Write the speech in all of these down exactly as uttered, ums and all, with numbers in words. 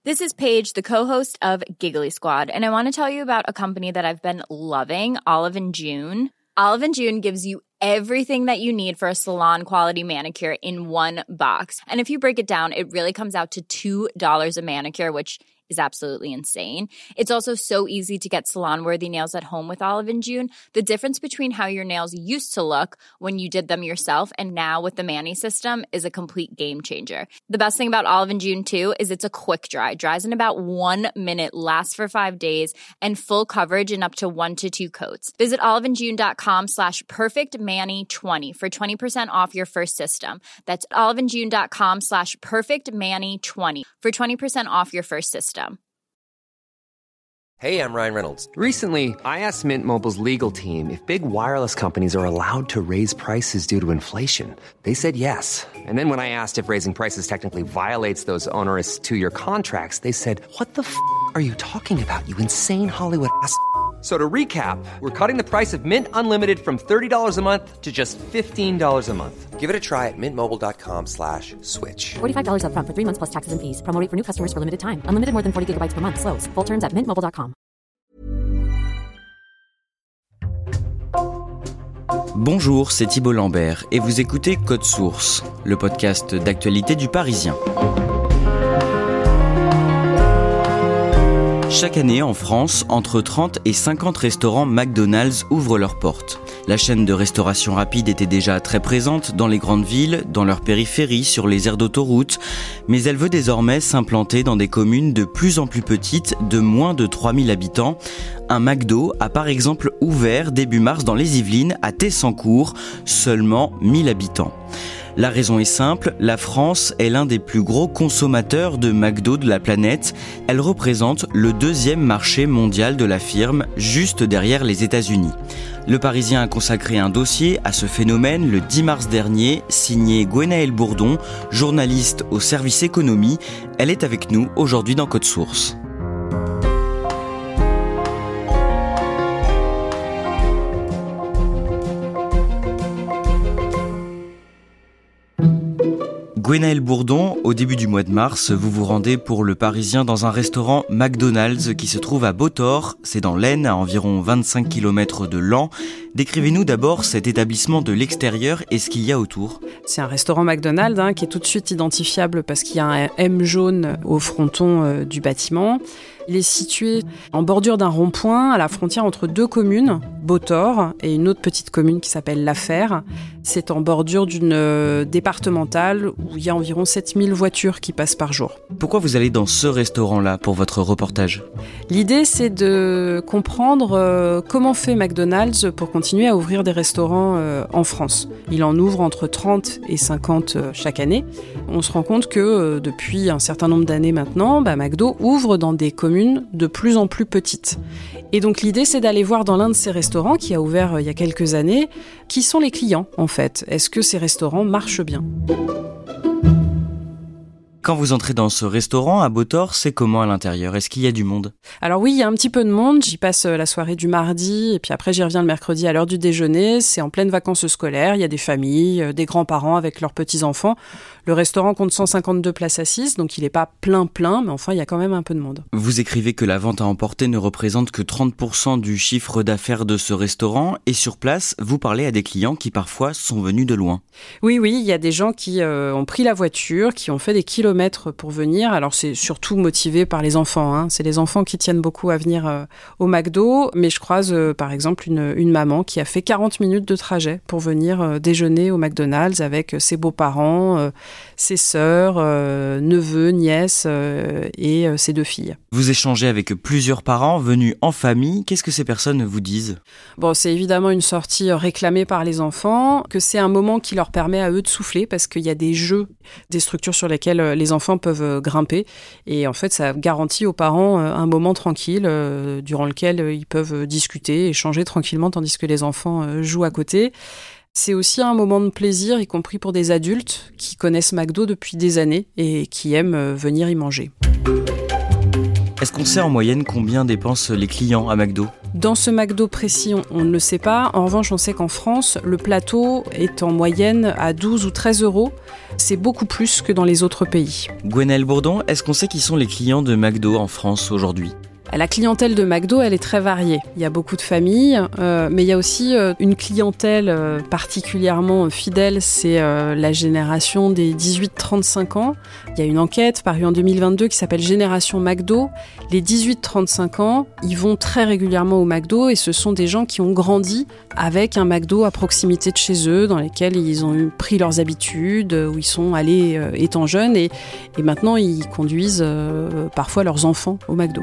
This is Paige, the co-host of Giggly Squad, and I want to tell you about a company that I've been loving, Olive and June. Olive and June gives you everything that you need for a salon-quality manicure in one box. And if you break it down, it really comes out to two dollars a manicure, which is absolutely insane. It's also so easy to get salon-worthy nails at home with Olive and June. The difference between how your nails used to look when you did them yourself and now with the Mani system is a complete game changer. The best thing about Olive and June, too, is it's a quick dry. Dries in about one minute, lasts for five days, and full coverage in up to one to two coats. Visit oliveandjune.com slash perfectmani20 for twenty percent off your first system. That's oliveandjune.com slash perfectmani20 for twenty percent off your first system. Hey, I'm Ryan Reynolds. Recently, I asked Mint Mobile's legal team if big wireless companies are allowed to raise prices due to inflation. They said yes. And then when I asked if raising prices technically violates those onerous two-year contracts, they said, what the f*** are you talking about, you insane Hollywood ass f- So to recap, we're cutting the price of Mint Unlimited from thirty dollars a month to just fifteen dollars a month. Give it a try at mintmobile.com slash switch. forty-five dollars up front for three months plus taxes and fees. Promo rate for new customers for limited time. Unlimited more than forty gigabytes per month. Slows full terms at mint mobile dot com. Bonjour, c'est Thibault Lambert et vous écoutez Code Source, le podcast d'actualité du Parisien. Chaque année, en France, entre trente et cinquante restaurants McDonald's ouvrent leurs portes. La chaîne de restauration rapide était déjà très présente dans les grandes villes, dans leurs périphéries, sur les aires d'autoroute, mais elle veut désormais s'implanter dans des communes de plus en plus petites, de moins de trois mille habitants. Un McDo a par exemple ouvert début mars dans les Yvelines, à Tessancourt, seulement mille habitants. La raison est simple, la France est l'un des plus gros consommateurs de McDo de la planète. Elle représente le deuxième marché mondial de la firme, juste derrière les États-Unis. Le Parisien a consacré un dossier à ce phénomène le dix mars dernier, signé Gwenaëlle Bourdon, journaliste au service économie. Elle est avec nous aujourd'hui dans Code Source. Gwenaëlle Bourdon, au début du mois de mars, vous vous rendez pour le Parisien dans un restaurant McDonald's qui se trouve à Beautor, c'est dans l'Aisne, à environ vingt-cinq kilomètres de Laon. Décrivez-nous d'abord cet établissement de l'extérieur et ce qu'il y a autour. C'est un restaurant McDonald's hein, qui est tout de suite identifiable parce qu'il y a un M jaune au fronton euh, du bâtiment. Il est situé en bordure d'un rond-point à la frontière entre deux communes, Beautor et une autre petite commune qui s'appelle La Fère. C'est en bordure d'une euh, départementale où il y a environ sept mille voitures qui passent par jour. Pourquoi vous allez dans ce restaurant-là pour votre reportage ? L'idée, c'est de comprendre euh, comment fait McDonald's pour continuer à ouvrir des restaurants euh, en France. Il en ouvre entre trente et cinquante euh, chaque année. On se rend compte que euh, depuis un certain nombre d'années maintenant, bah, McDo ouvre dans des communes de plus en plus petites. Et donc l'idée, c'est d'aller voir dans l'un de ces restaurants qui a ouvert euh, il y a quelques années, qui sont les clients en fait. Est-ce que ces restaurants marchent bien ? Quand vous entrez dans ce restaurant à Beautor, c'est comment à l'intérieur ? Est-ce qu'il y a du monde ? Alors oui, il y a un petit peu de monde. J'y passe la soirée du mardi et puis après j'y reviens le mercredi à l'heure du déjeuner. C'est en pleine vacances scolaires. Il y a des familles, des grands-parents avec leurs petits-enfants. Le restaurant compte cent cinquante-deux places assises, donc il n'est pas plein plein, mais enfin il y a quand même un peu de monde. Vous écrivez que la vente à emporter ne représente que trente pour cent du chiffre d'affaires de ce restaurant et sur place, vous parlez à des clients qui parfois sont venus de loin. Oui, oui, il y a des gens qui euh, ont pris la voiture, qui ont fait des kilomètres pour venir. Alors c'est surtout motivé par les enfants, hein. C'est les enfants qui tiennent beaucoup à venir euh, au McDo, mais je croise euh, par exemple une, une maman qui a fait quarante minutes de trajet pour venir euh, déjeuner au McDonald's avec ses beaux-parents, euh, ses sœurs, euh, neveux, nièces euh, et euh, ses deux filles. Vous échangez avec plusieurs parents venus en famille. Qu'est-ce que ces personnes vous disent ? Bon, c'est évidemment une sortie réclamée par les enfants, que c'est un moment qui leur permet à eux de souffler parce qu'il y a des jeux, des structures sur lesquelles les enfants peuvent grimper et en fait ça garantit aux parents un moment tranquille euh, durant lequel ils peuvent discuter, échanger tranquillement tandis que les enfants jouent à côté. C'est aussi un moment de plaisir, y compris pour des adultes qui connaissent McDo depuis des années et qui aiment venir y manger. Est-ce qu'on sait en moyenne combien dépensent les clients à McDo ? Dans ce McDo précis, on, on ne le sait pas. En revanche, on sait qu'en France, le plateau est en moyenne à douze ou treize euros. C'est beaucoup plus que dans les autres pays. Gwenaëlle Bourdon, est-ce qu'on sait qui sont les clients de McDo en France aujourd'hui ? La clientèle de McDo, elle est très variée. Il y a beaucoup de familles, euh, mais il y a aussi euh, une clientèle euh, particulièrement fidèle, c'est euh, la génération des dix-huit trente-cinq ans. Il y a une enquête parue en deux mille vingt-deux qui s'appelle Génération McDo. Les dix-huit trente-cinq ans, ils vont très régulièrement au McDo et ce sont des gens qui ont grandi avec un McDo à proximité de chez eux, dans lesquels ils ont pris leurs habitudes, où ils sont allés euh, étant jeunes et, et maintenant ils conduisent euh, parfois leurs enfants au McDo.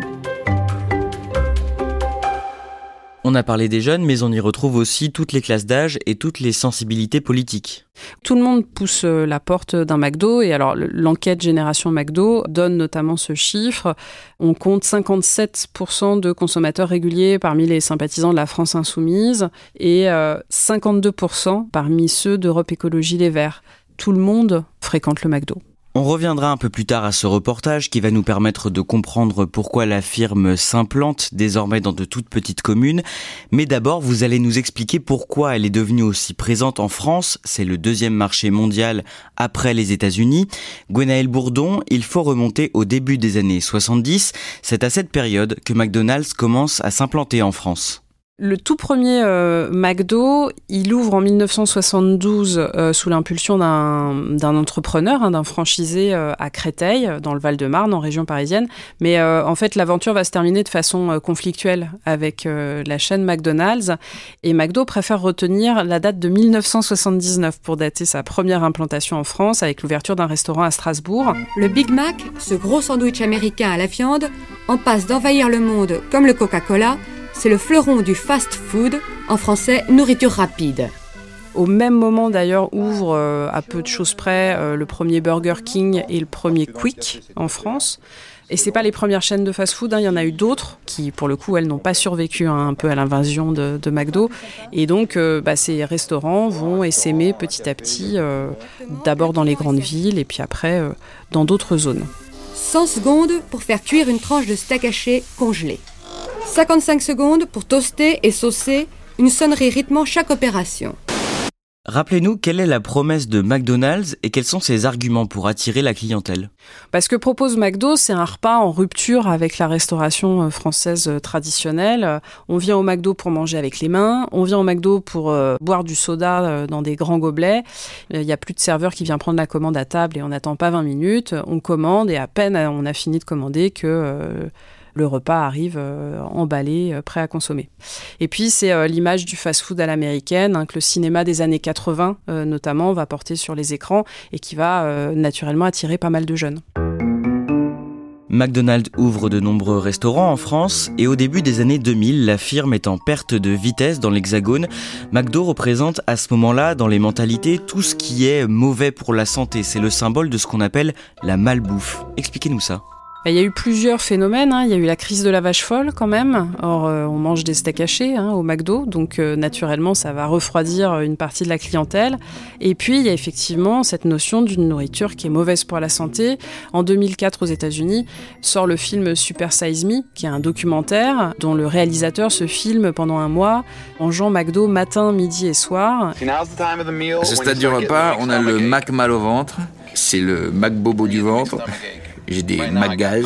On a parlé des jeunes, mais on y retrouve aussi toutes les classes d'âge et toutes les sensibilités politiques. Tout le monde pousse la porte d'un McDo et alors l'enquête Génération McDo donne notamment ce chiffre. On compte cinquante-sept pour cent de consommateurs réguliers parmi les sympathisants de la France Insoumise et euh, cinquante-deux pour cent parmi ceux d'Europe Écologie Les Verts. Tout le monde fréquente le McDo. On reviendra un peu plus tard à ce reportage qui va nous permettre de comprendre pourquoi la firme s'implante désormais dans de toutes petites communes. Mais d'abord, vous allez nous expliquer pourquoi elle est devenue aussi présente en France. C'est le deuxième marché mondial après les États-Unis. Gwenaëlle Bourdon, il faut remonter au début des années soixante-dix. C'est à cette période que McDonald's commence à s'implanter en France. Le tout premier euh, McDo, il ouvre en dix-neuf cent soixante-douze euh, sous l'impulsion d'un, d'un entrepreneur, hein, d'un franchisé euh, à Créteil, dans le Val-de-Marne, en région parisienne. Mais euh, en fait, l'aventure va se terminer de façon euh, conflictuelle avec euh, la chaîne McDonald's. Et McDo préfère retenir la date de dix-neuf cent soixante-dix-neuf pour dater sa première implantation en France, avec l'ouverture d'un restaurant à Strasbourg. Le Big Mac, ce gros sandwich américain à la viande, en passe d'envahir le monde comme le Coca-Cola. C'est le fleuron du fast-food, en français nourriture rapide. Au même moment d'ailleurs ouvre euh, à peu de choses près euh, le premier Burger King et le premier Quick en France. Et c'est pas les premières chaînes de fast-food, hein, il y en a eu d'autres qui, pour le coup, elles n'ont pas survécu hein, un peu à l'invasion de, de McDo. Et donc, euh, bah, ces restaurants vont essaimer petit à petit, euh, d'abord dans les grandes villes et puis après euh, dans d'autres zones. cent secondes pour faire cuire une tranche de steak haché congelé. cinquante-cinq secondes pour toaster et saucer, une sonnerie rythmant chaque opération. Rappelez-nous quelle est la promesse de McDonald's et quels sont ses arguments pour attirer la clientèle. Parce que propose McDo, c'est un repas en rupture avec la restauration française traditionnelle. On vient au McDo pour manger avec les mains, on vient au McDo pour euh, boire du soda dans des grands gobelets. Il n'y a plus de serveur qui vient prendre la commande à table et on n'attend pas vingt minutes. On commande et à peine on a fini de commander que... Euh, le repas arrive euh, emballé, euh, prêt à consommer. Et puis, c'est euh, l'image du fast-food à l'américaine, hein, que le cinéma des années quatre-vingts, euh, notamment, va porter sur les écrans et qui va euh, naturellement attirer pas mal de jeunes. McDonald's ouvre de nombreux restaurants en France et au début des années deux mille, la firme est en perte de vitesse dans l'Hexagone. McDo représente à ce moment-là, dans les mentalités, tout ce qui est mauvais pour la santé. C'est le symbole de ce qu'on appelle la malbouffe. Expliquez-nous ça. Il y a eu plusieurs phénomènes, hein. Il y a eu la crise de la vache folle quand même. Or, euh, on mange des steaks hachés hein, au McDo, donc euh, naturellement ça va refroidir une partie de la clientèle. Et puis il y a effectivement cette notion d'une nourriture qui est mauvaise pour la santé. En deux mille quatre aux États-Unis sort le film Super Size Me, qui est un documentaire dont le réalisateur se filme pendant un mois, mangeant McDo matin, midi et soir. À ce stade du repas, on a le Mac mal au ventre, c'est le Mac bobo du ventre. J'ai des Mac gaz,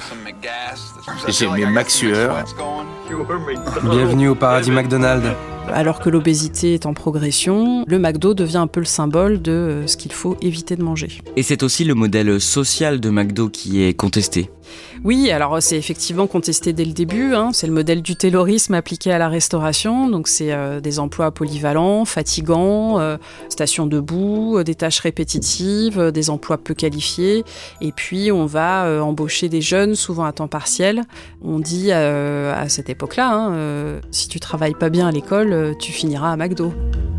j'ai mes Mac sueurs. Bienvenue au paradis McDonald's. Alors que l'obésité est en progression, le McDo devient un peu le symbole de ce qu'il faut éviter de manger. Et c'est aussi le modèle social de McDo qui est contesté. Oui, alors c'est effectivement contesté dès le début, hein. C'est le modèle du taylorisme appliqué à la restauration, donc c'est euh, des emplois polyvalents, fatigants, euh, stations debout, euh, des tâches répétitives, euh, des emplois peu qualifiés, et puis on va euh, embaucher des jeunes, souvent à temps partiel. On dit euh, à cette époque-là, hein, euh, si tu travailles pas bien à l'école, euh, tu finiras à McDo.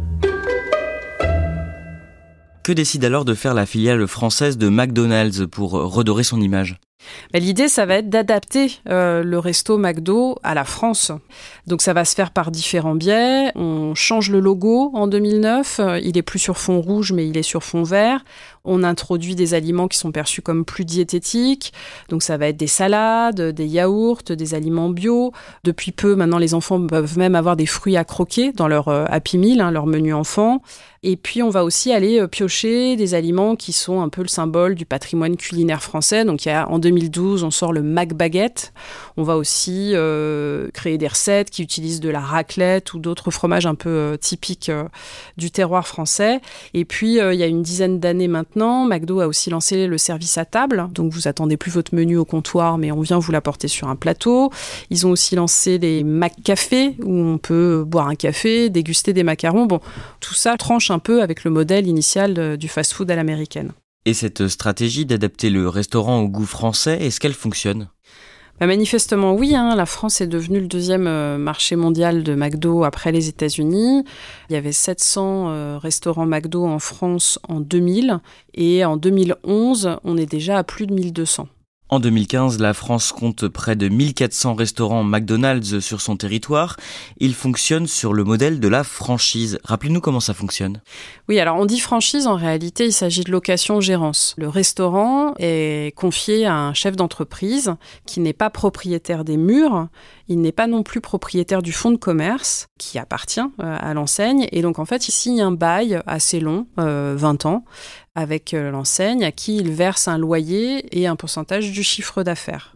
Que décide alors de faire la filiale française de McDonald's pour redorer son image ? Bah, l'idée, ça va être d'adapter euh, le resto McDo à la France. Donc ça va se faire par différents biais. On change le logo en deux mille neuf. Il est plus sur fond rouge, mais il est sur fond vert. On introduit des aliments qui sont perçus comme plus diététiques. Donc ça va être des salades, des yaourts, des aliments bio. Depuis peu, maintenant, les enfants peuvent même avoir des fruits à croquer dans leur euh, Happy Meal, hein, leur menu enfant. Et puis, on va aussi aller euh, piocher des aliments qui sont un peu le symbole du patrimoine culinaire français. Donc, il y a, en deux mille douze, on sort le Mac Baguette. On va aussi euh, créer des recettes qui utilisent de la raclette ou d'autres fromages un peu euh, typiques euh, du terroir français. Et puis, euh, il y a une dizaine d'années maintenant, McDo a aussi lancé le service à table. Donc, vous attendez plus votre menu au comptoir, mais on vient vous l'apporter sur un plateau. Ils ont aussi lancé les Mac Cafés, où on peut boire un café, déguster des macarons. Bon, tout ça tranche un peu avec le modèle initial du fast-food à l'américaine. Et cette stratégie d'adapter le restaurant au goût français, est-ce qu'elle fonctionne ? Bah manifestement oui, hein. La France est devenue le deuxième euh, marché mondial de McDo après les États-Unis. Il y avait sept cents euh, restaurants McDo en France en deux mille et en deux mille onze, on est déjà à plus de mille deux cents. En deux mille quinze, la France compte près de mille quatre cents restaurants McDonald's sur son territoire. Ils fonctionnent sur le modèle de la franchise. Rappelez-nous comment ça fonctionne. Oui, alors on dit franchise, en réalité, il s'agit de location-gérance. Le restaurant est confié à un chef d'entreprise qui n'est pas propriétaire des murs. Il n'est pas non plus propriétaire du fonds de commerce qui appartient à l'enseigne. Et donc, en fait, il signe un bail assez long, euh, vingt ans, avec l'enseigne à qui il verse un loyer et un pourcentage du chiffre d'affaires.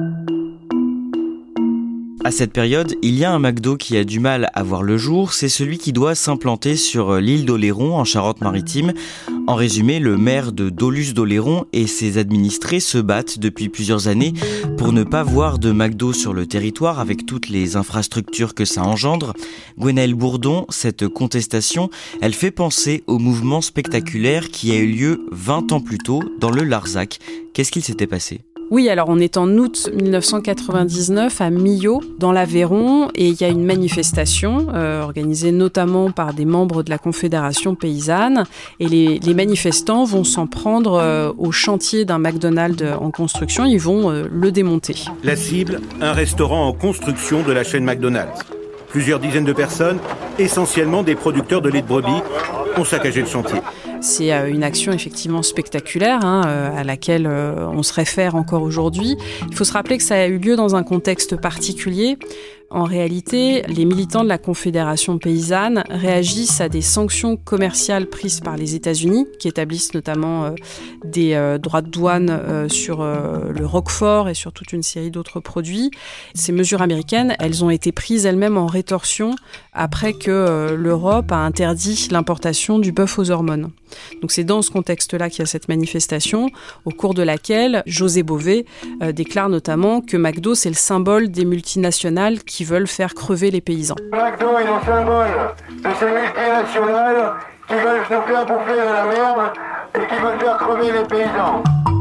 À cette période, il y a un McDo qui a du mal à voir le jour, c'est celui qui doit s'implanter sur l'île d'Oléron en Charente-Maritime. En résumé, le maire de Dolusse-d'Oléron et ses administrés se battent depuis plusieurs années pour ne pas voir de McDo sur le territoire avec toutes les infrastructures que ça engendre. Gwenaëlle Bourdon, cette contestation, elle fait penser au mouvement spectaculaire qui a eu lieu vingt ans plus tôt dans le Larzac. Qu'est-ce qu'il s'était passé ? Oui, alors on est en août dix-neuf cent quatre-vingt-dix-neuf à Millau, dans l'Aveyron, et il y a une manifestation euh, organisée notamment par des membres de la Confédération paysanne, et les, les manifestants vont s'en prendre euh, au chantier d'un McDonald's en construction, ils vont euh, le démonter. La cible, un restaurant en construction de la chaîne McDonald's. Plusieurs dizaines de personnes, essentiellement des producteurs de lait de brebis, ont saccagé le chantier. C'est une action effectivement spectaculaire hein, à laquelle on se réfère encore aujourd'hui. Il faut se rappeler que ça a eu lieu dans un contexte particulier. En réalité, les militants de la Confédération paysanne réagissent à des sanctions commerciales prises par les États-Unis, qui établissent notamment euh, des euh, droits de douane euh, sur euh, le Roquefort et sur toute une série d'autres produits. Ces mesures américaines, elles ont été prises elles-mêmes en rétorsion après que euh, l'Europe a interdit l'importation du bœuf aux hormones. Donc c'est dans ce contexte-là qu'il y a cette manifestation, au cours de laquelle José Bové euh, déclare notamment que McDo, c'est le symbole des multinationales qui veulent faire crever les paysans. McDo est le symbole de ces multinationales qui veulent nous faire bouffer de la merde et qui veulent faire crever les paysans.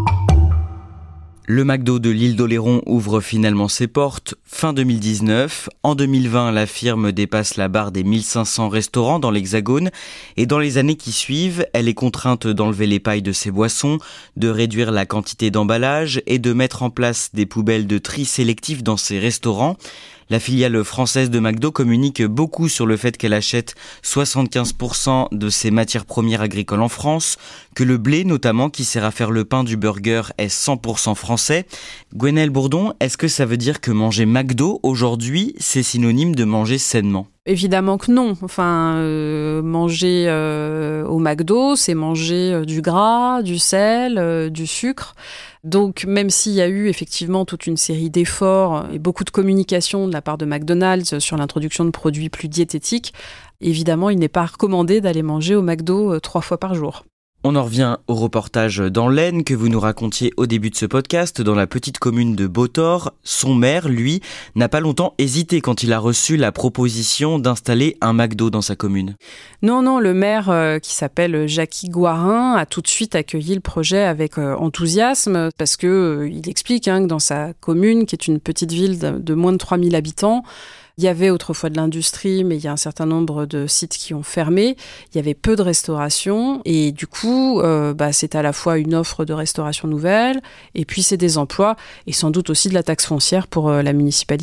Le McDo de l'île d'Oléron ouvre finalement ses portes fin deux mille dix-neuf. En deux mille vingt, la firme dépasse la barre des mille cinq cents restaurants dans l'Hexagone. Et dans les années qui suivent, elle est contrainte d'enlever les pailles de ses boissons, de réduire la quantité d'emballage et de mettre en place des poubelles de tri sélectif dans ses restaurants. La filiale française de McDo communique beaucoup sur le fait qu'elle achète soixante-quinze pour cent de ses matières premières agricoles en France, que le blé notamment qui sert à faire le pain du burger est cent pour cent français. Gwenaëlle Bourdon, est-ce que ça veut dire que manger McDo aujourd'hui, c'est synonyme de manger sainement ? Évidemment que non. Enfin, euh, manger euh, au McDo, c'est manger euh, du gras, du sel, euh, du sucre. Donc, même s'il y a eu effectivement toute une série d'efforts et beaucoup de communication de la part de McDonald's sur l'introduction de produits plus diététiques, évidemment, il n'est pas recommandé d'aller manger au McDo euh, trois fois par jour. On en revient au reportage dans l'Aisne que vous nous racontiez au début de ce podcast, dans la petite commune de Beautor. Son maire, lui, n'a pas longtemps hésité quand il a reçu la proposition d'installer un McDo dans sa commune. Non, non, le maire euh, qui s'appelle Jackie Guarin a tout de suite accueilli le projet avec euh, enthousiasme parce que euh, il explique hein, que dans sa commune, qui est une petite ville de, de moins de trois mille habitants, il y avait autrefois de l'industrie, mais il y a un certain nombre de sites qui ont fermé. Il y avait peu de restauration et du coup, euh, bah, c'est à la fois une offre de restauration nouvelle et puis c'est des emplois et sans doute aussi de la taxe foncière pour euh, la municipalité.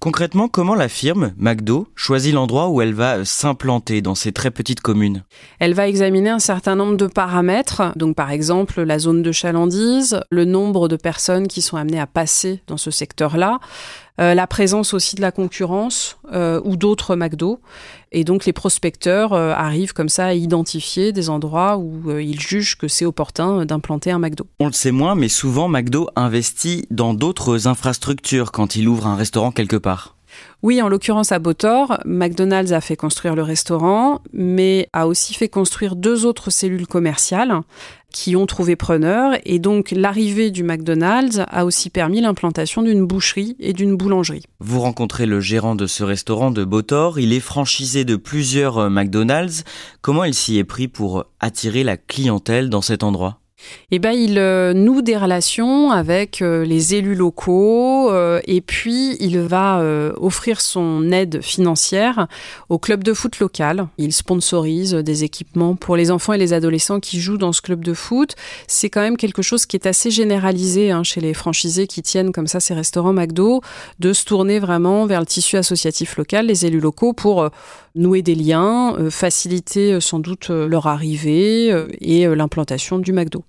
Concrètement, comment la firme, McDo, choisit l'endroit où elle va s'implanter dans ces très petites communes ? Elle va examiner un certain nombre de paramètres, donc par exemple la zone de chalandise, le nombre de personnes qui sont amenées à passer dans ce secteur-là, euh, la présence aussi de la concurrence euh, ou d'autres McDo. Et donc les prospecteurs euh, arrivent comme ça à identifier des endroits où euh, ils jugent que c'est opportun d'implanter un McDo. On le sait moins, mais souvent McDo investit dans d'autres infrastructures quand il ouvre un restaurant quelque part. Oui, en l'occurrence à Botor, McDonald's a fait construire le restaurant, mais a aussi fait construire deux autres cellules commerciales qui ont trouvé preneur. Et donc, l'arrivée du McDonald's a aussi permis l'implantation d'une boucherie et d'une boulangerie. Vous rencontrez le gérant de ce restaurant de Botor. Il est franchisé de plusieurs McDonald's. Comment il s'y est pris pour attirer la clientèle dans cet endroit ? Eh ben, il euh, noue des relations avec euh, les élus locaux euh, et puis il va euh, offrir son aide financière au club de foot local. Il sponsorise des équipements pour les enfants et les adolescents qui jouent dans ce club de foot. C'est quand même quelque chose qui est assez généralisé hein, chez les franchisés qui tiennent comme ça ces restaurants McDo, de se tourner vraiment vers le tissu associatif local, les élus locaux, pour euh, nouer des liens, euh, faciliter euh, sans doute euh, leur arrivée euh, et euh, l'implantation du McDo.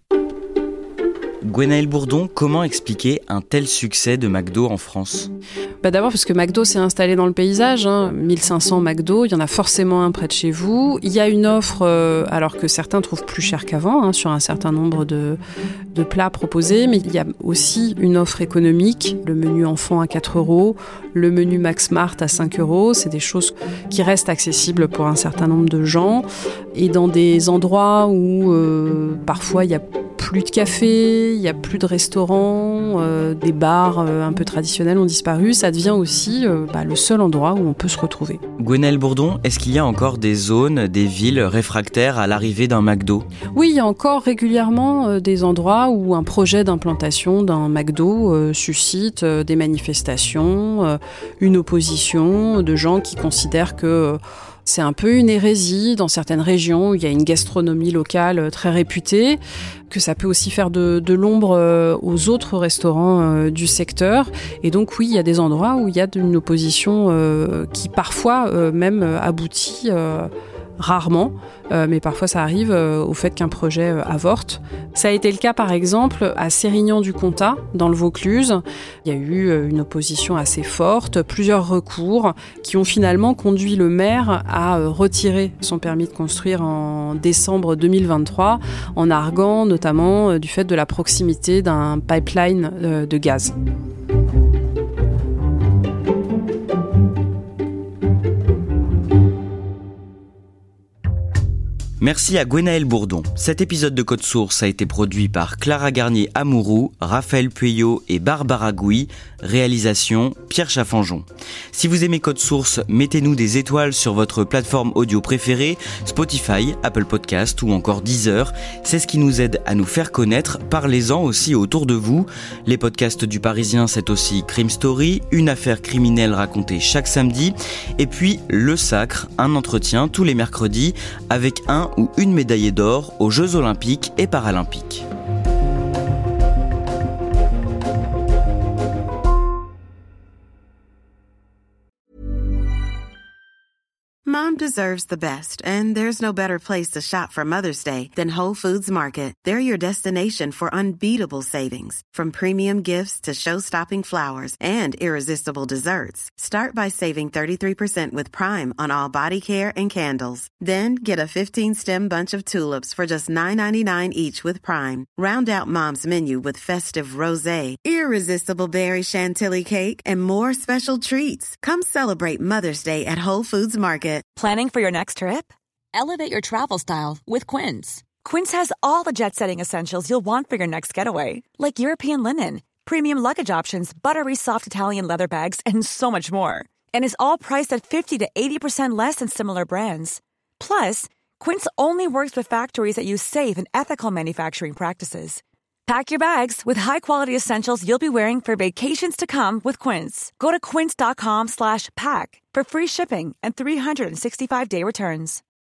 Gwenaëlle Bourdon, comment expliquer un tel succès de McDo en France ? Bah d'abord parce que McDo s'est installé dans le paysage, hein. mille cinq cents McDo, il y en a forcément un près de chez vous. Il y a une offre, euh, alors que certains trouvent plus cher qu'avant, hein, sur un certain nombre de, de plats proposés, mais il y a aussi une offre économique, le menu enfant à quatre euros, le menu Max Mart à cinq euros, c'est des choses qui restent accessibles pour un certain nombre de gens. Et dans des endroits où euh, parfois il y a plus de café, il n'y a plus de restaurants, euh, des bars euh, un peu traditionnels ont disparu, ça devient aussi euh, bah, le seul endroit où on peut se retrouver. Gwenaëlle Bourdon, est-ce qu'il y a encore des zones, des villes réfractaires à l'arrivée d'un McDo ? Oui, il y a encore régulièrement euh, des endroits où un projet d'implantation d'un McDo euh, suscite euh, des manifestations, euh, une opposition de gens qui considèrent que euh, c'est un peu une hérésie dans certaines régions où il y a une gastronomie locale très réputée, que ça peut aussi faire de, de l'ombre aux autres restaurants du secteur. Et donc oui, il y a des endroits où il y a une opposition euh, qui parfois euh, même aboutit euh, rarement, euh, mais parfois ça arrive euh, au fait qu'un projet euh, avorte. Ça a été le cas par exemple à Sérignan-du-Comtat, dans le Vaucluse. Il y a eu euh, une opposition assez forte, plusieurs recours qui ont finalement conduit le maire à euh, retirer son permis de construire en décembre deux mille vingt-trois, en arguant notamment euh, du fait de la proximité d'un pipeline euh, de gaz. Merci à Gwenaëlle Bourdon. Cet épisode de Code Source a été produit par Clara Garnier-Amouroux, Raphaël Pueyo et Barbara Gouy. Réalisation, Pierre Chaffanjon. Si vous aimez Code Source, mettez-nous des étoiles sur votre plateforme audio préférée, Spotify, Apple Podcast ou encore Deezer. C'est ce qui nous aide à nous faire connaître. Parlez-en aussi autour de vous. Les podcasts du Parisien, c'est aussi Crime Story, une affaire criminelle racontée chaque samedi. Et puis Le Sacre, un entretien tous les mercredis avec un ou une médaillée d'or aux Jeux Olympiques et Paralympiques. Mom deserves the best, and there's no better place to shop for Mother's Day than Whole Foods Market. They're your destination for unbeatable savings, from premium gifts to show-stopping flowers and irresistible desserts. Start by saving thirty-three percent with Prime on all body care and candles. Then get a fifteen-stem bunch of tulips for just nine ninety-nine each with Prime. Round out Mom's menu with festive rosé, irresistible berry chantilly cake, and more special treats. Come celebrate Mother's Day at Whole Foods Market. Planning for your next trip? Elevate your travel style with Quince. Quince has all the jet-setting essentials you'll want for your next getaway, like European linen, premium luggage options, buttery soft Italian leather bags, and so much more. And is all priced at fifty to eighty percent less than similar brands. Plus, Quince only works with factories that use safe and ethical manufacturing practices. Pack your bags with high-quality essentials you'll be wearing for vacations to come with Quince. Go to quince.com slash pack for free shipping and three sixty-five day returns.